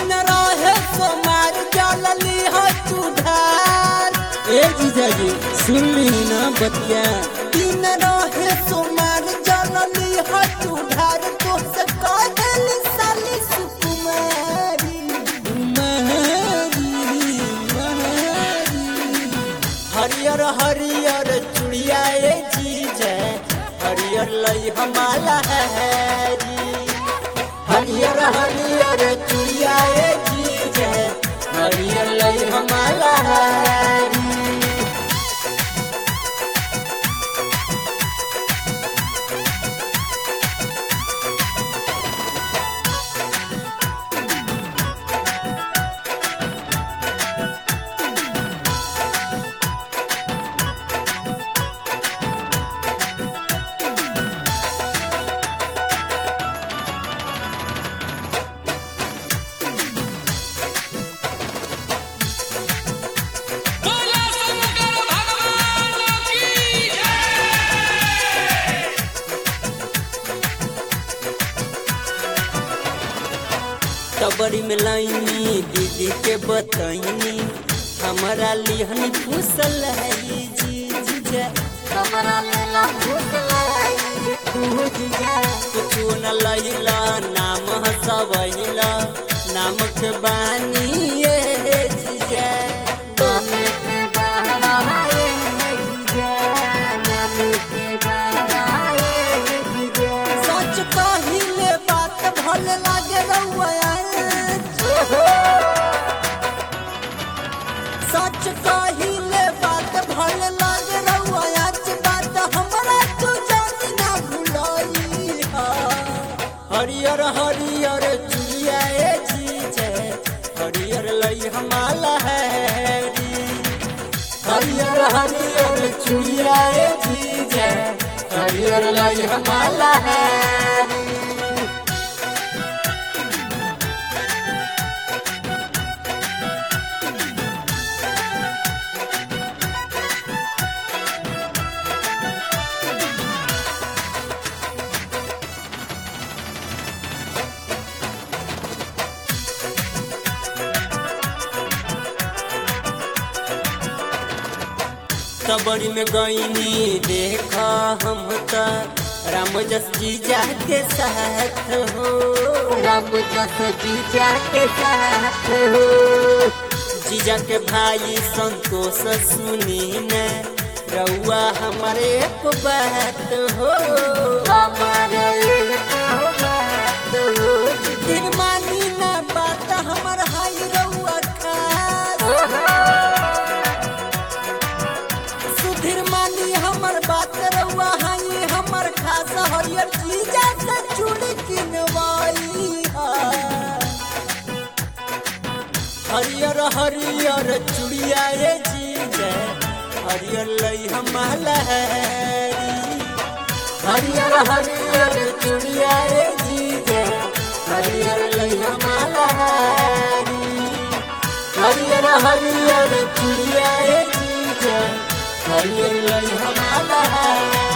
दिन रहे सोमार जलली हो तू ढार। ए जीजाजी सुन ली ना बतिया। दिन रहे सोमार जलली हो तू ढार। तो से कहली साली सुकुमारी हरियर हरियर चुड़िया ए जीजे हरियर लई हमाला हैरी। हरियर हरियर चुड़िया ए जीजे हरियर लई हमाला हैरी। कबरी में लाइनी दीदी के बताइनी हमारा लिहन फूसल है जीजा। हमारा लेला फूसलाई तू जीजा। कुछ न लैला नाम हसवैला नाम के बानी ये जीजा। नाम के बहराए जीजा नाम के बहराए जीजा। सच कहिले बात भले लागे रउआ। सच कहिले बात भले लागे रउआ। आज बात हमरा तू जानी ना भुलाई। हरियर हरियर चुड़िया ए जीजे हरियर लई हमाला हैरी। हरियर हरियर चुड़िया ए जीजे हरियर लई हमाला हैरी। कबरी में गईनी देखा हम त राम जस जीजा के साथ हो। राम जस जीजा के साथ हो। जीजा के भाई संतोष सुनी न रउआ हमारे एक बात हो। हमारे एक बात हो। दिन मानी ना बात हमर हाई रउआ खास। सुधीर मानी हमर बात रउआ हाई हमर खास। हरियर जीजा से चूड़ी किनवाई। हरियर हरियर चुड़िया ए जीजे हरियर लई हमाला हैरी। हरियर हरियर चूड़िया ए जीजे हरियर लई हमाला हैरी। हरियर हरियर चूड़िया ए जीजे हरियर लई हमाला हैरी।